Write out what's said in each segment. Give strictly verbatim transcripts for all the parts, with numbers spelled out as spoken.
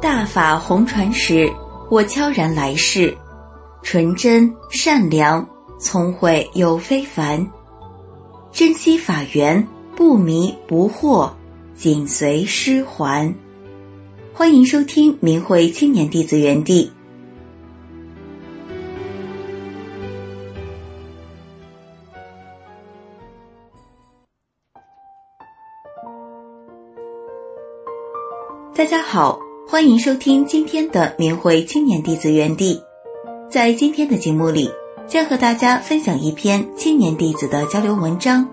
大法红传时，我悄然来世，纯真善良，聪慧又非凡，珍惜法缘，不迷不惑，紧随师还。欢迎收听明慧青年弟子园地。大家好，欢迎收听今天的明慧青年弟子园地。在今天的节目里，将和大家分享一篇青年弟子的交流文章。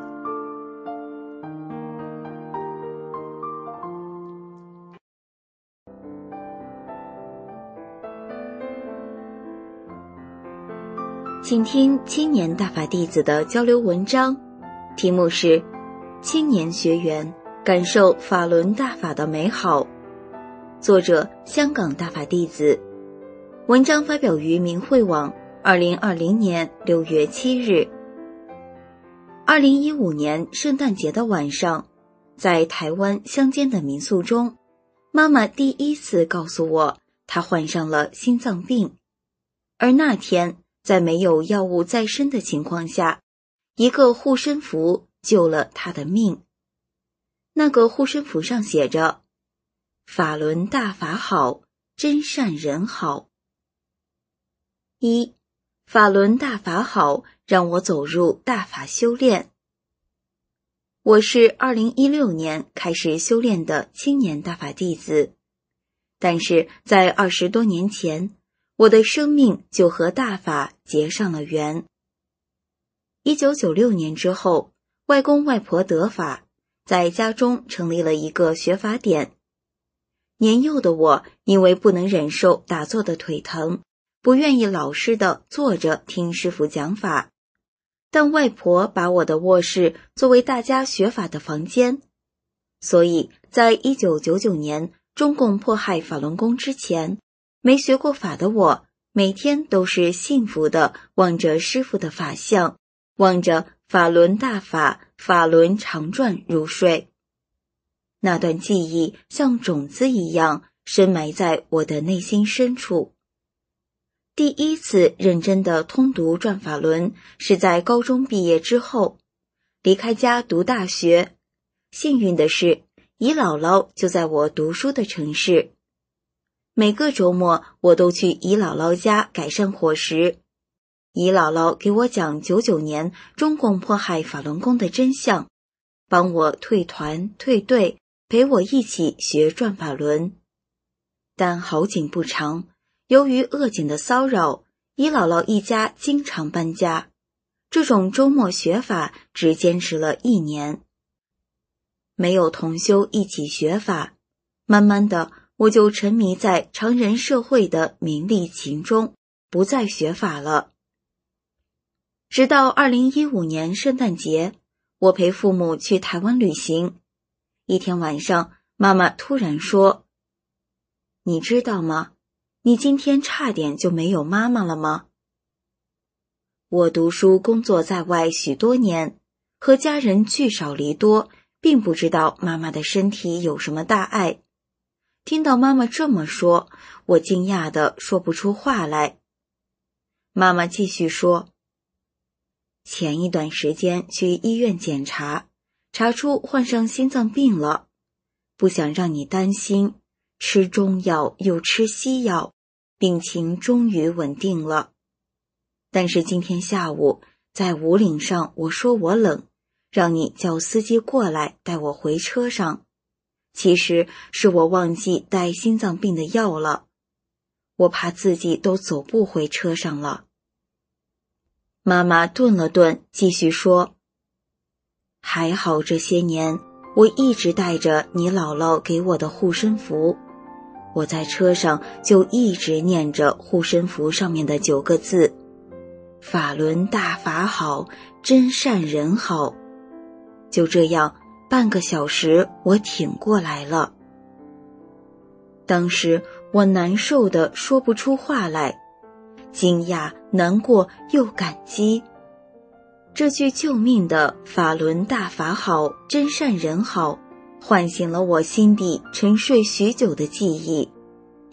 请听青年大法弟子的交流文章，题目是青年学员感受法轮大法的美好，作者香港大法弟子，文章发表于明慧网二零二零年六月七日。二零一五年圣诞节的晚上，在台湾乡间的民宿中，妈妈第一次告诉我她患上了心脏病，而那天在没有药物在身的情况下，一个护身符救了她的命。那个护身符上写着：法轮大法好，真善人好。一，法轮大法好，让我走入大法修炼。我是二零一六年开始修炼的青年大法弟子，但是在二十多年前，我的生命就和大法结上了缘。一九九六年之后，外公外婆得法，在家中成立了一个学法点。年幼的我因为不能忍受打坐的腿疼，不愿意老实的坐着听师父讲法，但外婆把我的卧室作为大家学法的房间，所以在一九九九年中共迫害法轮功之前，没学过法的我每天都是幸福的望着师父的法像，望着法轮大法，法轮常转入睡。那段记忆像种子一样深埋在我的内心深处。第一次认真的通读转法轮是在高中毕业之后，离开家读大学。幸运的是，姨姥姥就在我读书的城市。每个周末我都去姨姥姥家改善伙食。姨姥姥给我讲九九年中共迫害法轮功的真相，帮我退团退队，陪我一起学转法轮。但好景不长，由于恶警的骚扰，姨姥姥一家经常搬家，这种周末学法只坚持了一年。没有同修一起学法，慢慢的我就沉迷在常人社会的名利情中，不再学法了。直到二零一五年圣诞节，我陪父母去台湾旅行。一天晚上，妈妈突然说：你知道吗？你今天差点就没有妈妈了吗？我读书工作在外许多年，和家人聚少离多，并不知道妈妈的身体有什么大碍。听到妈妈这么说，我惊讶地说不出话来。妈妈继续说：前一段时间去医院检查，查出患上心脏病了，不想让你担心，吃中药又吃西药，病情终于稳定了。但是今天下午在五岭上，我说我冷，让你叫司机过来带我回车上，其实是我忘记带心脏病的药了，我怕自己都走不回车上了。妈妈顿了顿，继续说：还好这些年我一直带着你姥姥给我的护身符，我在车上就一直念着护身符上面的九个字：法轮大法好，真善人好。就这样半个小时我挺过来了。当时我难受的说不出话来，惊讶、难过又感激。这句救命的法轮大法好，真善人好，唤醒了我心底沉睡许久的记忆，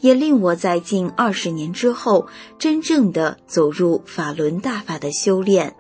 也令我在近二十年之后真正的走入法轮大法的修炼。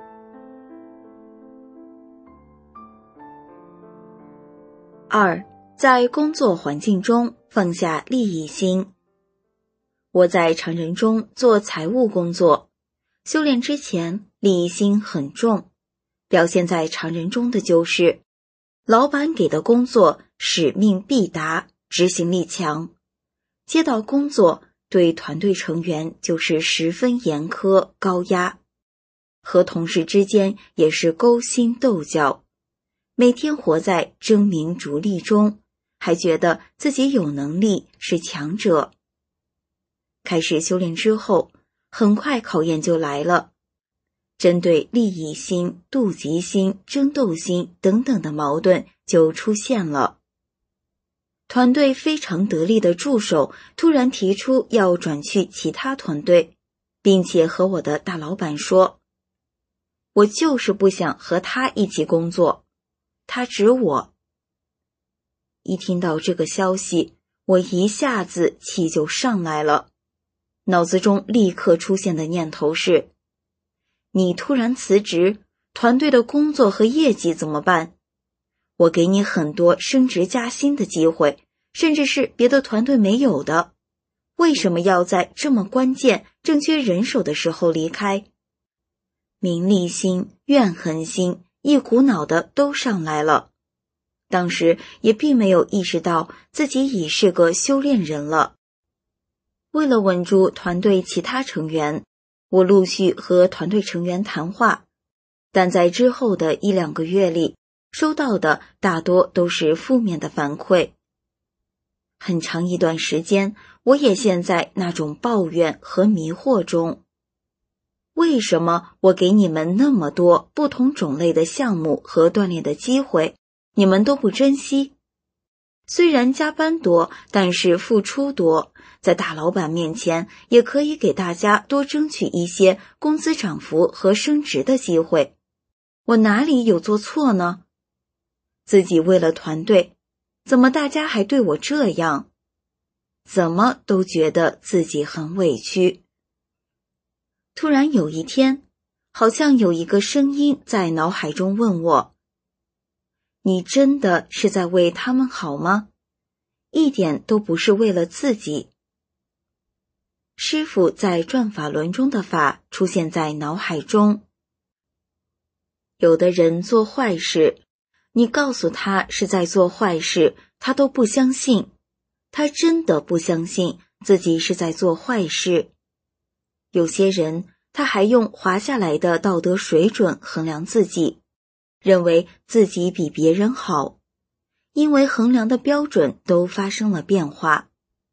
二，在工作环境中放下利益心。我在常人中做财务工作，修炼之前利益心很重，表现在常人中的就是老板给的工作使命必达，执行力强，接到工作对团队成员就是十分严苛高压，和同事之间也是勾心斗角，每天活在争名逐利中，还觉得自己有能力是强者。开始修炼之后，很快考验就来了，针对利益心、妒忌心、争斗心等等的矛盾就出现了。团队非常得力的助手突然提出要转去其他团队，并且和我的大老板说，我就是不想和他一起工作，他指我。一听到这个消息，我一下子气就上来了，脑子中立刻出现的念头是，你突然辞职，团队的工作和业绩怎么办？我给你很多升职加薪的机会，甚至是别的团队没有的，为什么要在这么关键、正缺人手的时候离开？名利心、怨恨心一股脑的都上来了。当时也并没有意识到自己已是个修炼人了。为了稳住团队其他成员，我陆续和团队成员谈话，但在之后的一两个月里，收到的大多都是负面的反馈。很长一段时间，我也陷在那种抱怨和迷惑中。为什么我给你们那么多不同种类的项目和锻炼的机会，你们都不珍惜？虽然加班多，但是付出多，在大老板面前也可以给大家多争取一些工资涨幅和升职的机会。我哪里有做错呢？自己为了团队，怎么大家还对我这样？怎么都觉得自己很委屈。突然有一天，好像有一个声音在脑海中问我，你真的是在为他们好吗？一点都不是为了自己。师父在转法轮中的法出现在脑海中。有的人做坏事，你告诉他是在做坏事，他都不相信，他真的不相信自己是在做坏事。有些人他还用滑下来的道德水准衡量自己，认为自己比别人好，因为衡量的标准都发生了变化。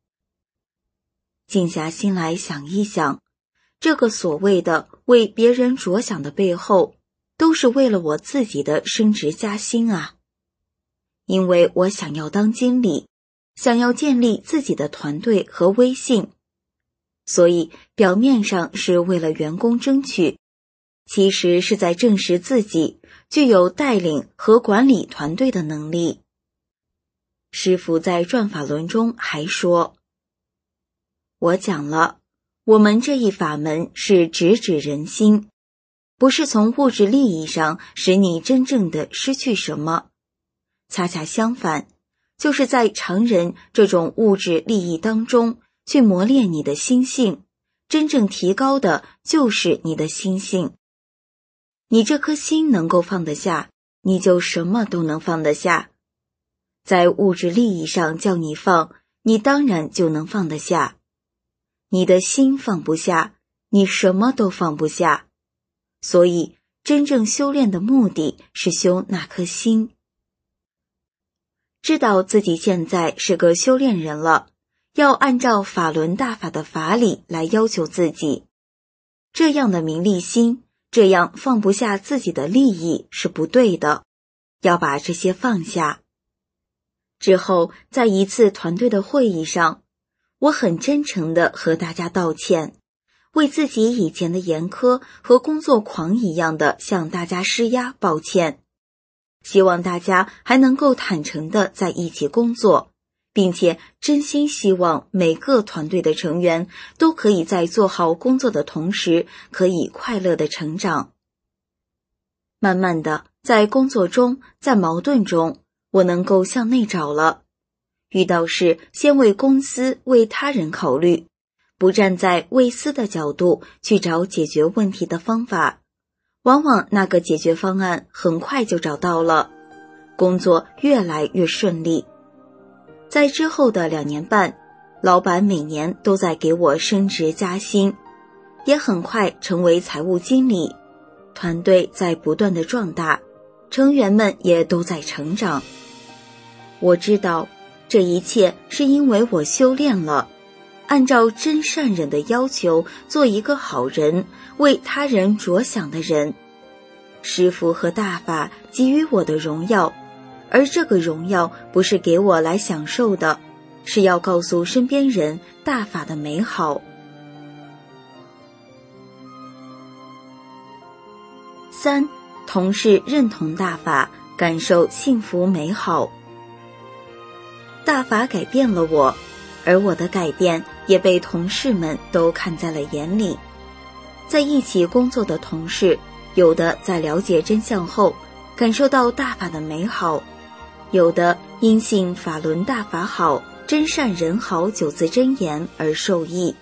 静下心来想一想，这个所谓的为别人着想的背后，都是为了我自己的升职加薪啊。因为我想要当经理，想要建立自己的团队和威信，所以表面上是为了员工争取，其实是在证实自己具有带领和管理团队的能力。师父在转法轮中还说，我讲了，我们这一法门是直指人心，不是从物质利益上使你真正的失去什么，恰恰相反，就是在常人这种物质利益当中去磨练你的心性，真正提高的就是你的心性。你这颗心能够放得下，你就什么都能放得下。在物质利益上叫你放，你当然就能放得下。你的心放不下，你什么都放不下。所以真正修炼的目的是修那颗心。知道自己现在是个修炼人了，要按照法轮大法的法理来要求自己。这样的名利心，这样放不下自己的利益是不对的，要把这些放下。之后，在一次团队的会议上，我很真诚地和大家道歉，为自己以前的严苛和工作狂一样的向大家施压抱歉。希望大家还能够坦诚地在一起工作， 并且真心希望每个团队的成员都可以在做好工作的同时，可以快乐地成长。慢慢的，在工作中，在矛盾中，我能够向内找了。遇到事，先为公司、为他人考虑，不站在为私的角度去找解决问题的方法，往往那个解决方案很快就找到了，工作越来越顺利。在之后的两年半，老板每年都在给我升职加薪，也很快成为财务经理，团队在不断的壮大，成员们也都在成长。我知道这一切是因为我修炼了，按照真善忍的要求做一个好人，为他人着想的人。师父和大法给予我的荣耀，而这个荣耀不是给我来享受的，是要告诉身边人大法的美好。三，同事认同大法，感受幸福美好。大法改变了我，而我的改变也被同事们都看在了眼里。在一起工作的同事，有的在了解真相后感受到大法的美好，有的因信法轮大法好，真善人好九字真言而受益。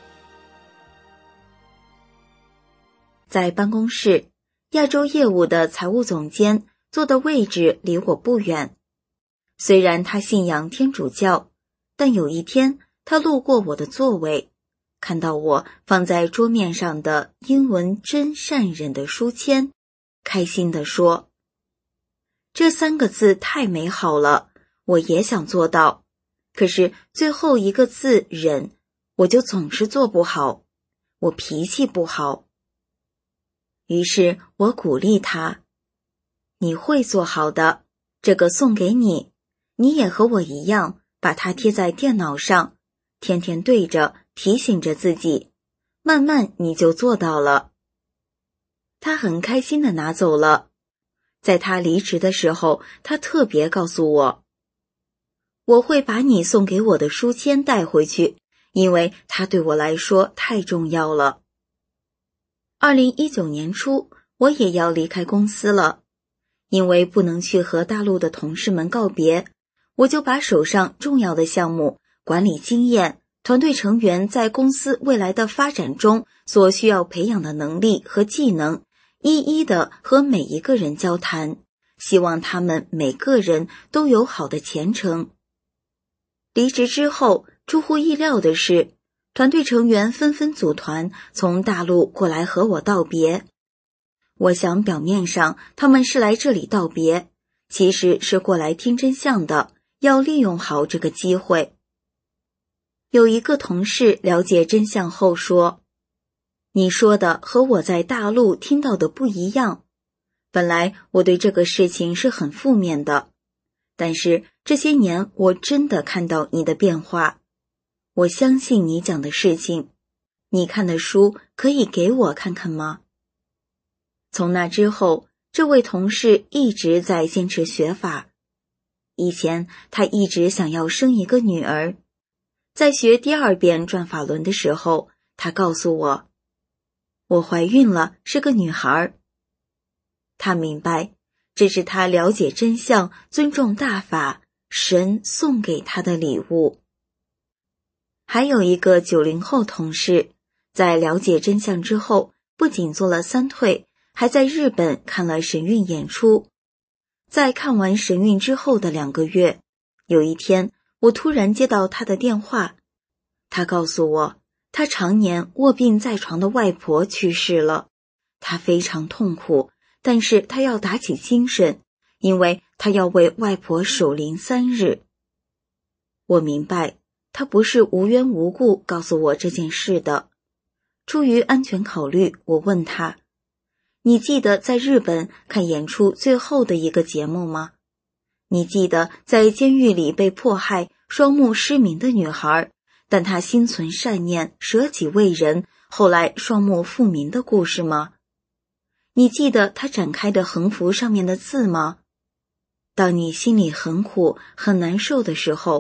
在办公室，亚洲业务的财务总监坐的位置离我不远。虽然他信仰天主教，但有一天他路过我的座位，看到我放在桌面上的英文真善忍的书签，开心地说：这三个字太美好了，我也想做到，可是最后一个字忍，我就总是做不好，我脾气不好。于是我鼓励他：你会做好的，这个送给你，你也和我一样，把它贴在电脑上，天天对着，提醒着自己，慢慢你就做到了。他很开心地拿走了。在他离职的时候，他特别告诉我，我会把你送给我的书签带回去，因为它对我来说太重要了。二零一九年初，我也要离开公司了，因为不能去和大陆的同事们告别，我就把手上重要的项目、管理经验、团队成员在公司未来的发展中所需要培养的能力和技能，一一的和每一个人交谈，希望他们每个人都有好的前程。离职之后，出乎意料的是，团队成员纷纷组团从大陆过来和我道别。我想表面上他们是来这里道别，其实是过来听真相的，要利用好这个机会。有一个同事了解真相后说，你说的和我在大陆听到的不一样，本来我对这个事情是很负面的，但是这些年我真的看到你的变化，我相信你讲的事情，你看的书可以给我看看吗？从那之后，这位同事一直在坚持学法。以前他一直想要生一个女儿，在学第二遍转法轮的时候，他告诉我，我怀孕了，是个女孩。他明白，这是他了解真相、尊重大法，神送给他的礼物。还有一个九零后同事，在了解真相之后，不仅做了三退，还在日本看了神韵演出。在看完神韵之后的两个月，有一天我突然接到他的电话，他告诉我，他常年卧病在床的外婆去世了，他非常痛苦，但是他要打起精神，因为他要为外婆守灵三日。我明白，他不是无缘无故告诉我这件事的。出于安全考虑，我问他，你记得在日本看演出最后的一个节目吗？你记得在监狱里被迫害、双目失明的女孩，但她心存善念，舍己为人，后来双目复明的故事吗？你记得她展开的横幅上面的字吗？当你心里很苦、很难受的时候，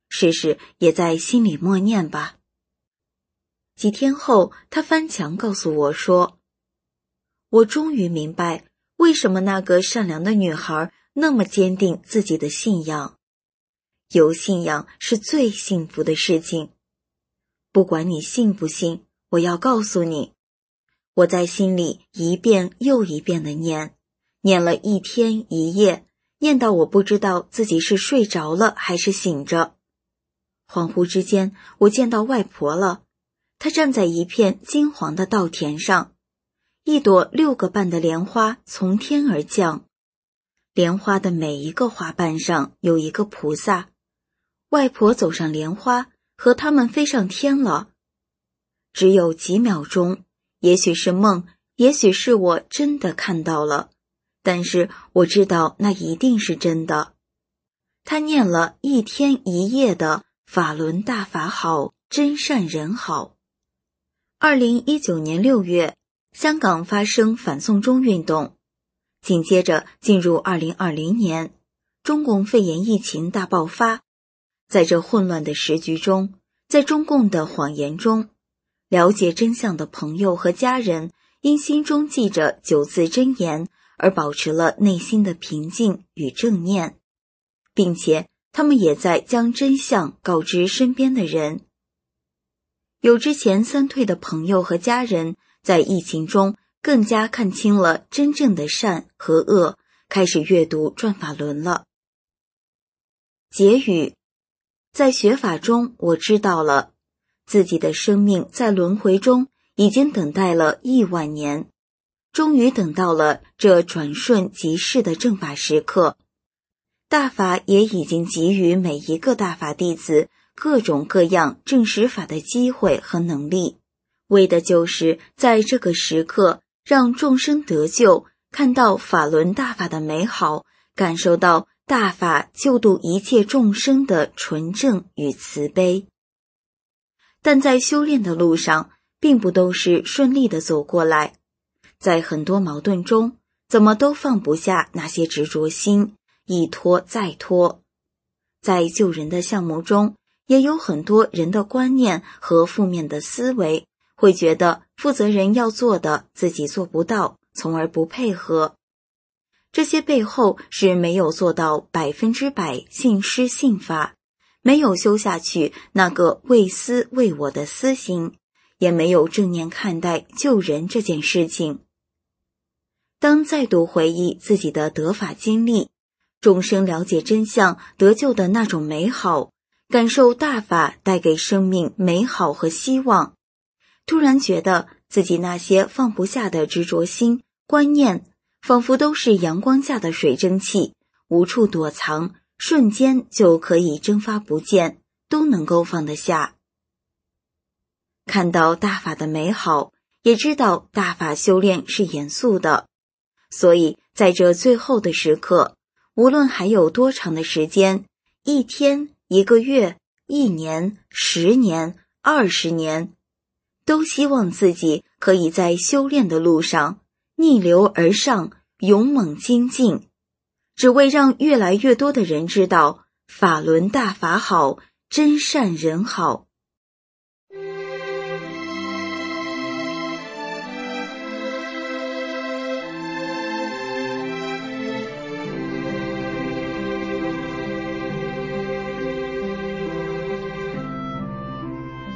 试试也在心里默念吧。几天后，他翻墙告诉我说，我终于明白为什么那个善良的女孩那么坚定自己的信仰。有信仰是最幸福的事情。不管你信不信，我要告诉你，我在心里一遍又一遍地念，念了一天一夜，念到我不知道自己是睡着了还是醒着。恍惚之间，我见到外婆了，她站在一片金黄的稻田上，一朵六个瓣的莲花从天而降，莲花的每一个花瓣上有一个菩萨。外婆走上莲花，和他们飞上天了。只有几秒钟，也许是梦，也许是我真的看到了，但是我知道那一定是真的。他念了一天一夜的法轮大法好，真善人好。二零一九年六月，香港发生反送中运动，紧接着进入二零二零年，中共肺炎疫情大爆发。在这混乱的时局中，在中共的谎言中，了解真相的朋友和家人因心中记着九字真言而保持了内心的平静与正念，并且他们也在将真相告知身边的人。有之前三退的朋友和家人在疫情中更加看清了真正的善和恶，开始阅读转法轮了。结语，在学法中，我知道了自己的生命在轮回中已经等待了亿万年，终于等到了这转瞬即逝的正法时刻。大法也已经给予每一个大法弟子各种各样证实法的机会和能力，为的就是在这个时刻让众生得救，看到法轮大法的美好，感受到大法救度一切众生的纯正与慈悲。但在修炼的路上，并不都是顺利的走过来，在很多矛盾中，怎么都放不下那些执着心，一拖再拖。在救人的项目中，也有很多人的观念和负面的思维，会觉得负责人要做的自己做不到，从而不配合。这些背后是没有做到百分之百信师信法，没有修下去那个为私为我的私心，也没有正念看待救人这件事情。当再度回忆自己的得法经历，众生了解真相得救的那种美好，感受大法带给生命美好和希望，突然觉得自己那些放不下的执着心、观念，仿佛都是阳光下的水蒸气，无处躲藏，瞬间就可以蒸发不见，都能够放得下。看到大法的美好，也知道大法修炼是严肃的，所以在这最后的时刻，无论还有多长的时间，一天、一个月、一年、十年、二十年，都希望自己可以在修炼的路上逆流而上，勇猛精进，只为让越来越多的人知道法轮大法好，真善人好。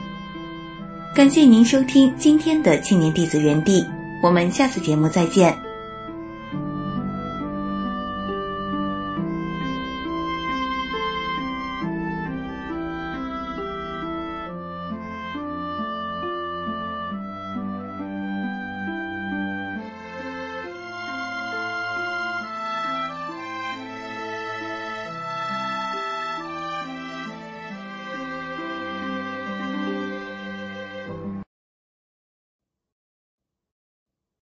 感谢您收听今天的青年弟子园地，我们下次节目再见。